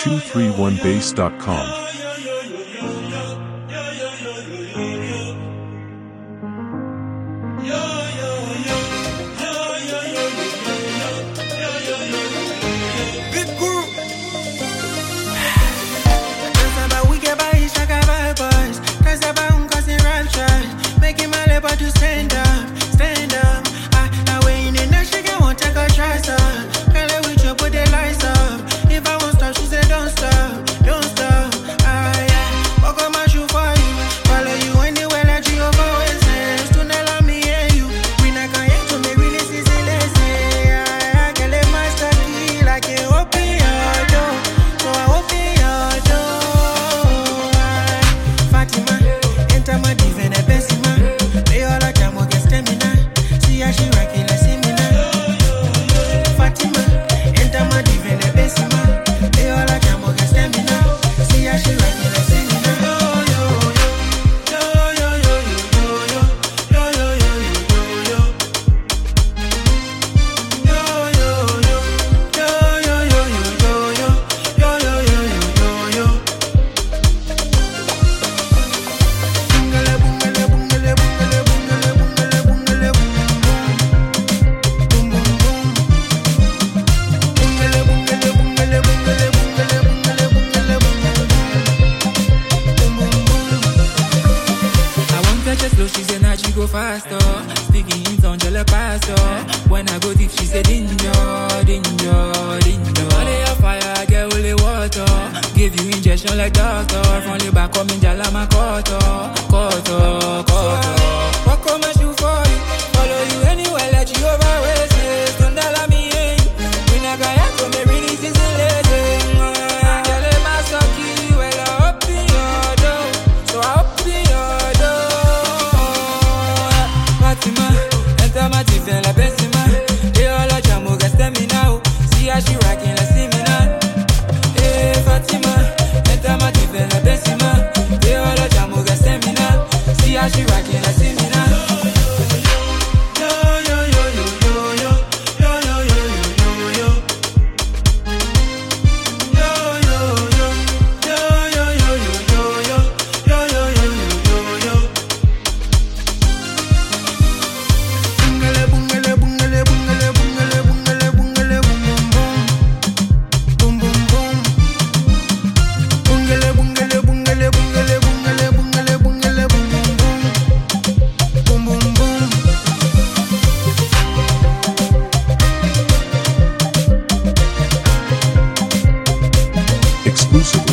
231bass.com. To stand up, stand up. I wait in there, she can want take a try, sir. Girl, I with you, put the lights up. If I won't stop, she said don't stop, don't stop. Yeah. Walk on my shoe for you, follow you anywhere that you always says. Do not let me hear you. We not gonna get to me, really, see, I can let my stuff key like it open your door. So I open your door. Fatima, enter my divan, the best in my. See how she rockin' like similar. Fatima, enter my divan, the best in my. They all like I'm okay, stamina. See how she rockin' like similar. She said now she go faster. Speaking in on pastor. When I go deep, she said danger, danger, danger. Body of fire, get holy water. Give you injection like doctor. From the back, come in Jalama Koto, Koto, Koto. Walk on my shoe for you. Follow you anywhere, let you overwaste it. Don't allow me in. We not gonna have to make really season later. Girl, it must have key. Well, I open your door. So I open your door. Fatima, enter my divan, la benzima. They all like Jamo, got stamina. See how she rockin' like similar. Hey, Fatima, enter my divan, la benzima. They all like Jamo, got stamina. See how she rockin' like similar. Exclusive